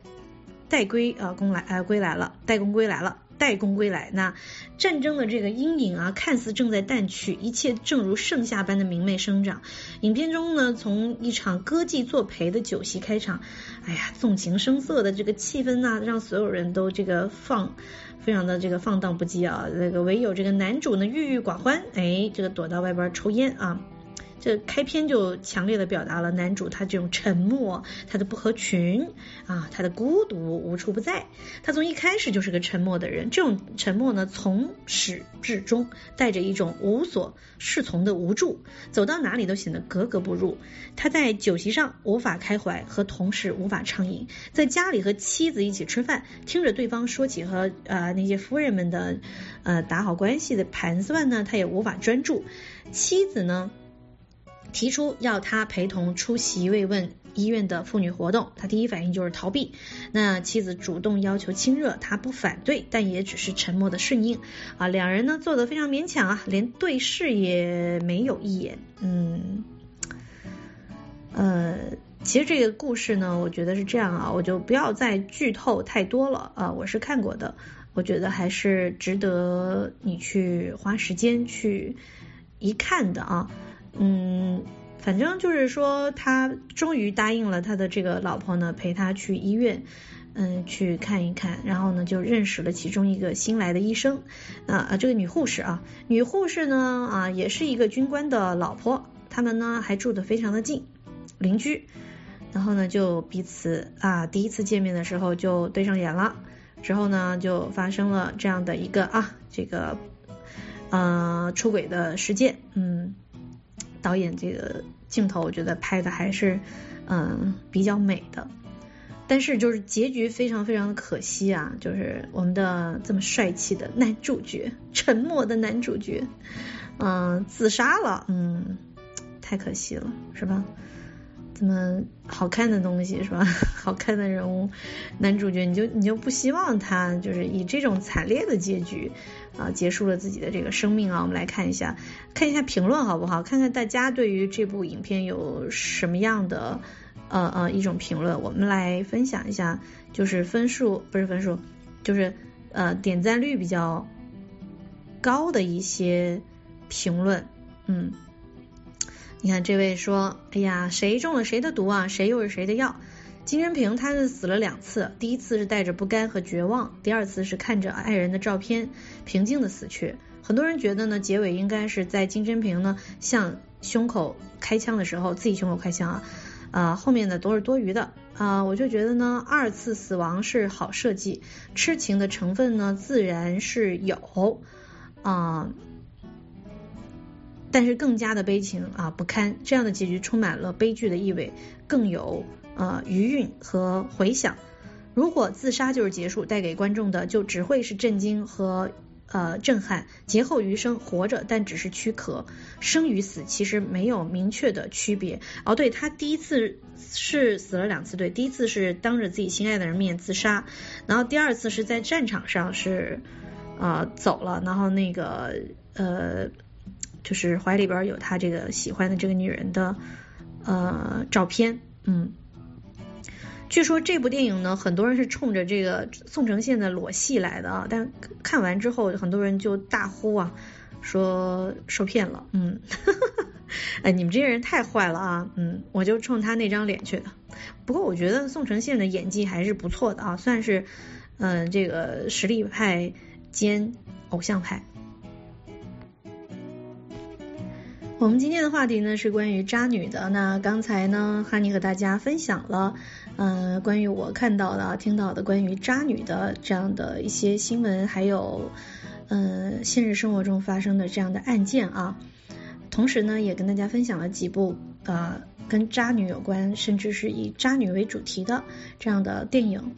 工归来。那战争的这个阴影啊，看似正在淡去，一切正如盛夏般的明媚生长。影片中呢，从一场歌妓作陪的酒席开场，纵情声色的这个气氛啊，让所有人都这个非常的这个放荡不羁啊。这个唯有这个男主呢郁郁寡欢，这个躲到外边抽烟啊。这开篇就强烈的表达了男主他这种沉默，他的不合群他的孤独无处不在。他从一开始就是个沉默的人，这种沉默呢从始至终带着一种无所适从的无助，走到哪里都显得格格不入。他在酒席上无法开怀，和同事无法畅饮，在家里和妻子一起吃饭，听着对方说起和那些夫人们的打好关系的盘算呢，他也无法专注。妻子呢提出要他陪同出席慰问医院的妇女活动，他第一反应就是逃避。那妻子主动要求亲热，他不反对，但也只是沉默的顺应两人呢做得非常勉强连对视也没有一眼。其实这个故事呢，我觉得是这样我就不要再剧透太多了我是看过的，我觉得还是值得你去花时间去一看的反正就是说他终于答应了他的这个老婆呢，陪他去医院去看一看，然后呢就认识了其中一个新来的医生这个女护士呢也是一个军官的老婆，他们呢还住得非常的近，邻居。然后呢就彼此第一次见面的时候就对上眼了，之后呢就发生了这样的一个这个出轨的事件。导演这个镜头我觉得拍的还是比较美的，但是就是结局非常非常的可惜就是我们的这么帅气的男主角，沉默的男主角自杀了，太可惜了是吧？这么好看的东西是吧？好看的人物男主角，你就不希望他就是以这种惨烈的结局结束了自己的这个生命啊。我们来看一下评论好不好？看看大家对于这部影片有什么样的一种评论，我们来分享一下，就是就是点赞率比较高的一些评论。你看这位说，哎呀，谁中了谁的毒啊，谁又是谁的药。金珍平他是死了2次，第一次是带着不甘和绝望，第二次是看着爱人的照片平静的死去。很多人觉得呢，结尾应该是在金珍平呢向胸口开枪的时候，自己胸口开枪后面的都是多余的我就觉得呢，2次死亡是好设计，痴情的成分呢自然是有但是更加的悲情不堪，这样的结局充满了悲剧的意味，更有余韵和回响。如果自杀就是结束，带给观众的就只会是震惊和震撼。劫后余生，活着但只是躯壳，生与死其实没有明确的区别。对，他第一次是死了2次，对，第一次是当着自己心爱的人面自杀，然后第二次是在战场上是走了，然后那个就是怀里边有他这个喜欢的这个女人的照片。据说这部电影呢，很多人是冲着这个宋承宪的裸戏来的但看完之后很多人就大呼说受骗了。你们这些人太坏了我就冲他那张脸去的。不过我觉得宋承宪的演技还是不错的算是这个实力派兼偶像派。我们今天的话题呢是关于渣女的。那刚才呢哈尼和大家分享了关于我看到的听到的关于渣女的这样的一些新闻，还有现实生活中发生的这样的案件同时呢也跟大家分享了几部跟渣女有关，甚至是以渣女为主题的这样的电影。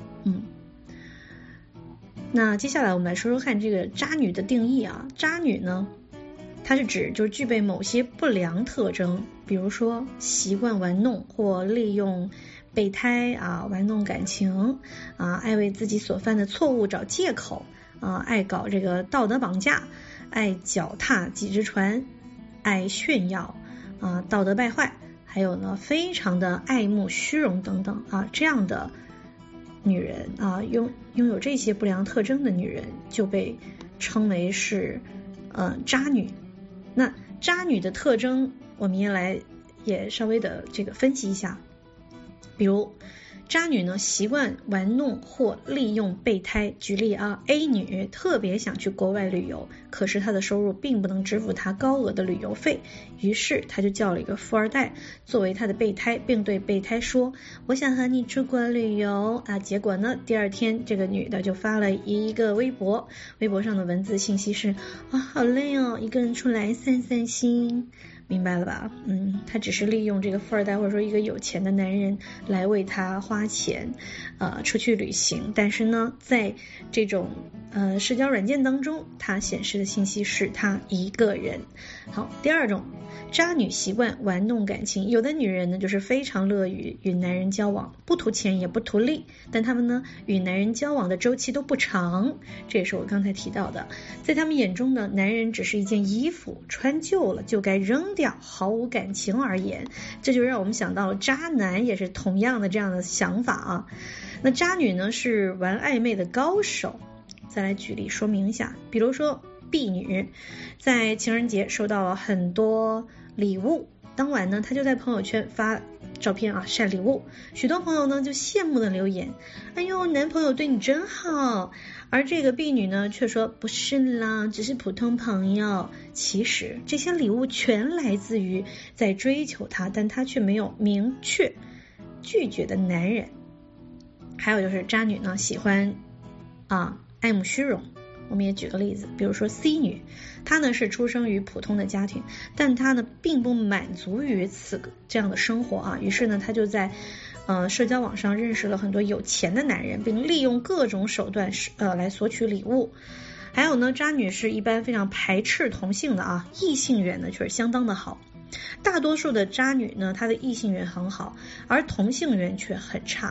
那接下来我们来说说看这个渣女的定义渣女呢，它是指就是具备某些不良特征，比如说习惯玩弄或利用备胎玩弄感情爱为自己所犯的错误找借口爱搞这个道德绑架，爱脚踏几只船，爱炫耀道德败坏，还有呢非常的爱慕虚荣等等这样的女人拥有这些不良特征的女人就被称为是渣女。那渣女的特征我们也稍微的这个分析一下。比如渣女呢习惯玩弄或利用备胎。举例A 女特别想去国外旅游，可是她的收入并不能支付她高额的旅游费，于是她就叫了一个富二代作为她的备胎，并对备胎说我想和你出国旅游结果呢第二天这个女的就发了一个微博，微博上的文字信息是好累一个人出来散散心。明白了吧？他只是利用这个富二代或者说一个有钱的男人来为他花钱出去旅行，但是呢在这种社交软件当中他显示的信息是他一个人。好，第二种，渣女习惯玩弄感情。有的女人呢就是非常乐于与男人交往，不图钱也不图利，但他们呢与男人交往的周期都不长，这也是我刚才提到的。在他们眼中呢，男人只是一件衣服，穿旧了就该扔掉，毫无感情而言。这就让我们想到了渣男也是同样的这样的想法那渣女呢是玩暧昧的高手。再来举例说明一下，比如说 B 女在情人节收到了很多礼物，当晚呢她就在朋友圈发照片晒礼物，许多朋友呢就羡慕的留言，哎呦男朋友对你真好，而这个 B 女呢却说不是啦，只是普通朋友。其实这些礼物全来自于在追求她但她却没有明确拒绝的男人。还有就是渣女呢喜欢爱慕虚荣。我们也举个例子，比如说 C 女，她呢是出生于普通的家庭，但她呢并不满足于这样的生活于是呢她就在社交网上认识了很多有钱的男人，并利用各种手段来索取礼物。还有呢，渣女是一般非常排斥同性的异性缘呢却是相当的好。大多数的渣女呢她的异性缘很好，而同性缘却很差。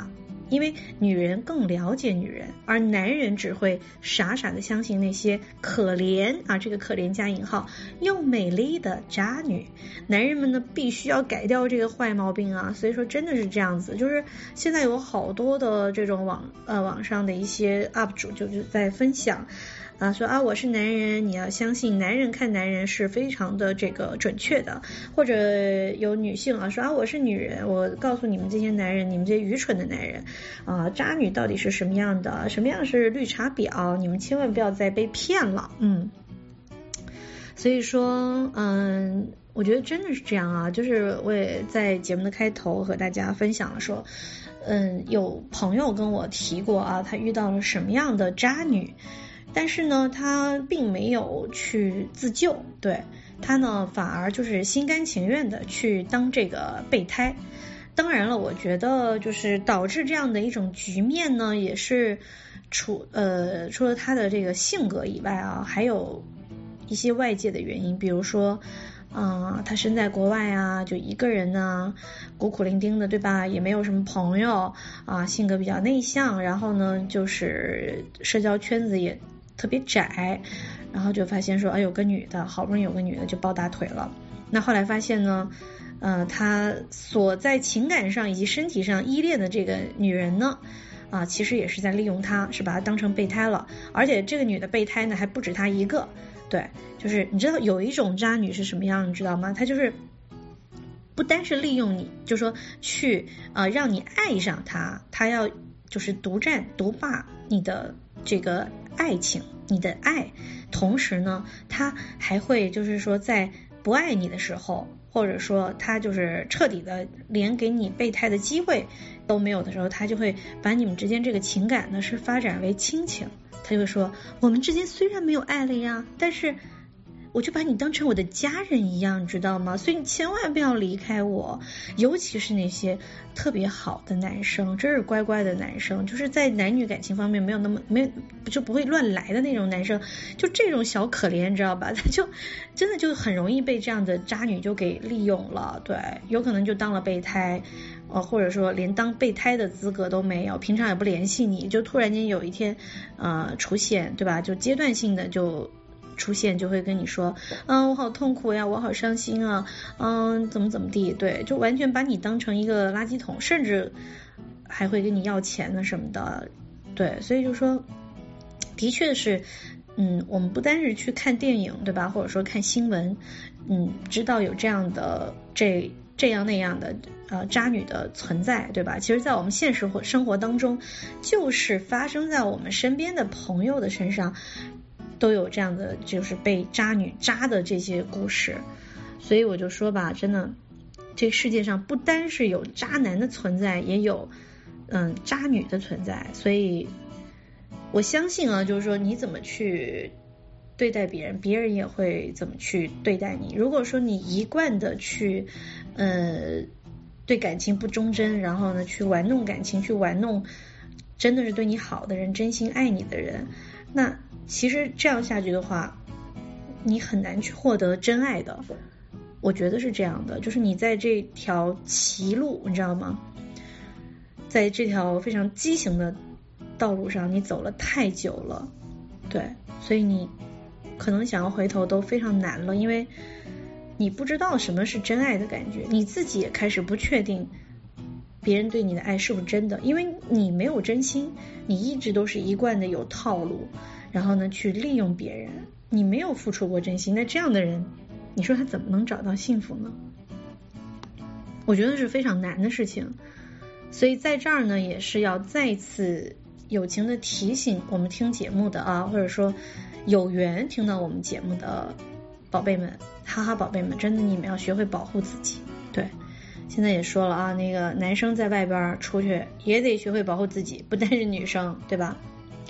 因为女人更了解女人，而男人只会傻傻的相信那些可怜啊，这个可怜加引号又美丽的渣女。男人们呢必须要改掉这个坏毛病啊，所以说真的是这样子，就是现在有好多的这种网上的一些 UP 主就是在分享说啊我是男人，你要相信男人看男人是非常的这个准确的，或者有女性说啊我是女人，我告诉你们这些男人，你们这些愚蠢的男人渣女到底是什么样的，什么样是绿茶婊，你们千万不要再被骗了。所以说我觉得真的是这样啊，就是我也在节目的开头和大家分享了说有朋友跟我提过啊，他遇到了什么样的渣女，但是呢他并没有去自救，对，他呢反而就是心甘情愿的去当这个备胎。当然了，我觉得就是导致这样的一种局面呢，也是除了他的这个性格以外啊，还有一些外界的原因，比如说他身在国外啊，就一个人呢，孤苦伶仃的，对吧？也没有什么朋友性格比较内向，然后呢就是社交圈子也特别窄，然后就发现说有个女的，好不容易有个女的就抱大腿了。那后来发现呢他所在情感上以及身体上依恋的这个女人呢其实也是在利用他，是把他当成备胎了，而且这个女的备胎呢还不止他一个。对，就是你知道有一种渣女是什么样你知道吗？她就是不单是利用你，就说去让你爱上她，她要就是独占独霸你的这个爱情，你的爱，同时呢她还会就是说在不爱你的时候，或者说他就是彻底的连给你备胎的机会都没有的时候，他就会把你们之间这个情感呢是发展为亲情。他就会说我们之间虽然没有爱了呀，但是我就把你当成我的家人一样，知道吗？所以你千万不要离开我。尤其是那些特别好的男生，真是乖乖的男生，就是在男女感情方面就不会乱来的那种男生，就这种小可怜，知道吧？他就真的就很容易被这样的渣女就给利用了，对，有可能就当了备胎或者说连当备胎的资格都没有，平常也不联系你，就突然间有一天出现，对吧？就阶段性的就出现，就会跟你说我好痛苦呀，我好伤心啊怎么地，对，就完全把你当成一个垃圾桶，甚至还会跟你要钱呢什么的。对，所以就说的确是我们不单是去看电影，对吧，或者说看新闻知道有这样的这样那样的渣女的存在，对吧？其实在我们现实生活当中，就是发生在我们身边的朋友的身上都有这样的就是被渣女渣的这些故事。所以我就说吧，真的这世界上不单是有渣男的存在，也有渣女的存在。所以我相信就是说你怎么去对待别人，别人也会怎么去对待你。如果说你一贯的去对感情不忠贞，然后呢去玩弄感情，去玩弄真的是对你好的人，真心爱你的人，那其实这样下去的话，你很难去获得真爱的。我觉得是这样的，就是你在这条歧路，你知道吗？在这条非常畸形的道路上，你走了太久了，对，所以你可能想要回头都非常难了，因为你不知道什么是真爱的感觉，你自己也开始不确定别人对你的爱是不是真的，因为你没有真心，你一直都是一贯的有套路，然后呢去利用别人，你没有付出过真心。那这样的人，你说他怎么能找到幸福呢？我觉得是非常难的事情。所以在这儿呢，也是要再次友情的提醒我们听节目的或者说有缘听到我们节目的宝贝们，哈哈宝贝们，真的你们要学会保护自己。对，现在也说了那个男生在外边出去也得学会保护自己，不单是女生，对吧？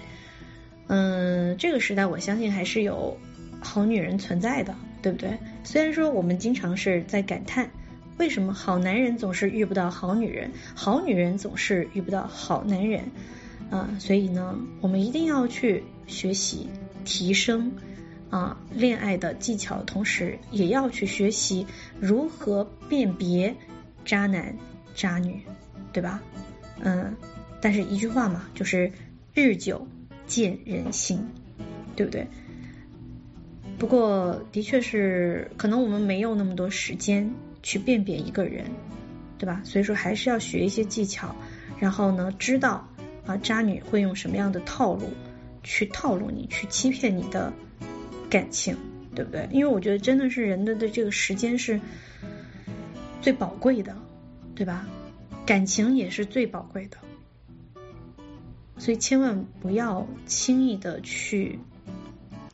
这个时代我相信还是有好女人存在的，对不对？虽然说我们经常是在感叹为什么好男人总是遇不到好女人，好女人总是遇不到好男人所以呢我们一定要去学习提升恋爱的技巧，同时也要去学习如何辨别渣男渣女，对吧？ 但是一句话嘛，就是日久见人心，对不对？不过的确是可能我们没有那么多时间去辨别一个人，对吧？所以说还是要学一些技巧，然后呢知道渣女会用什么样的套路去套路你，去欺骗你的感情，对不对？因为我觉得真的是人的这个时间是最宝贵的，对吧？感情也是最宝贵的，所以千万不要轻易的去